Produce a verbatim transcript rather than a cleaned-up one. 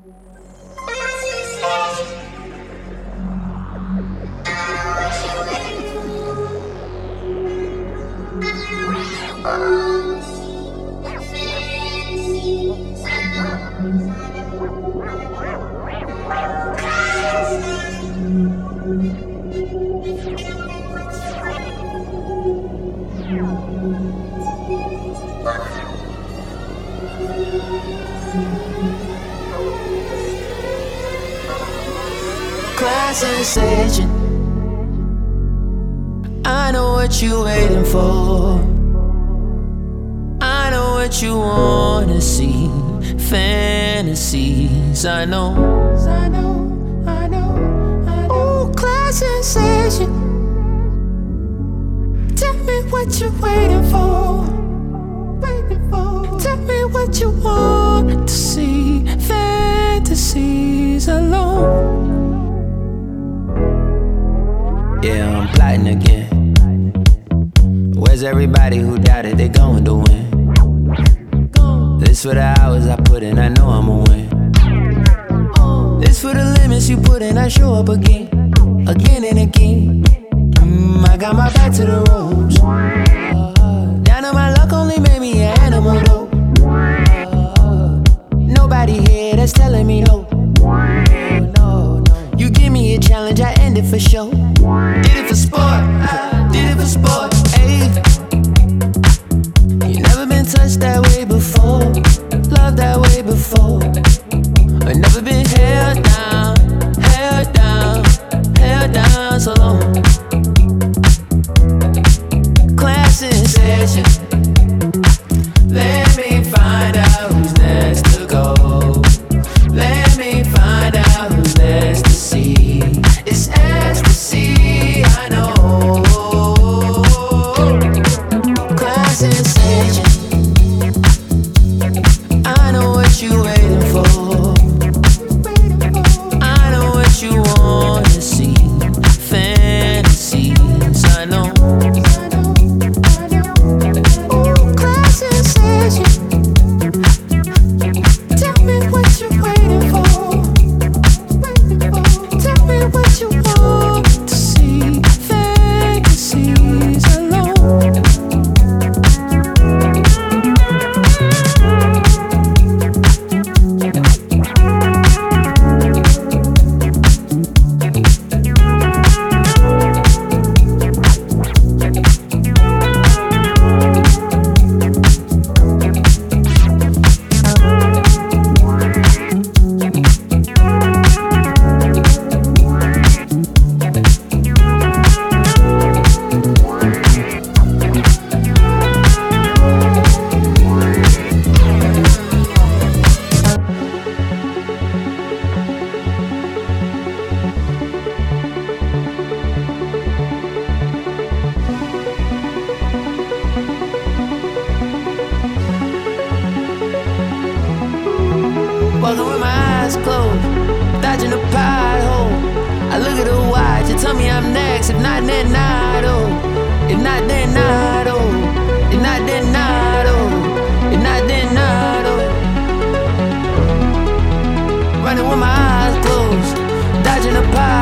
Class sensation. I know what you waiting for. I know what you wanna see. Fantasies. I know. I know. I know. I know. Ooh, class sensation. Tell me what you waiting for. Waiting for. Tell me what you want to see. Fantasies alone. Yeah, I'm plotting again. Where's everybody who doubted they going to win? This for the hours I put in, I know I'ma win. This for the limits you put in, I show up again, again and again. Mm, I got my back to the ropes. Uh, down on my luck only made me an animal though. Uh, nobody here that's telling me no. No, no. You give me a challenge, I end it for sure. Did it for sport, I did it for sport, ayy. You never been touched that way before, loved that way before. I never been held down, held down, held down so long. Class in session. Let me find out who's next to go. Let me find out who's next to see. It's ecstasy, I know. Class sensation. I know what you waiting for. I know what you wanna see. Fantasies, I know. Ooh, class sensation. Tell me what you waiting for. Tell me what you want to see. Fantasies alone. Walking with my eyes closed, dodging the pothole. I look at the watch, you tell me I'm next. If not, then not, oh. If not, then not, oh. If not, then not, oh. If not, then not, oh. Running with my eyes closed, dodging the pothole.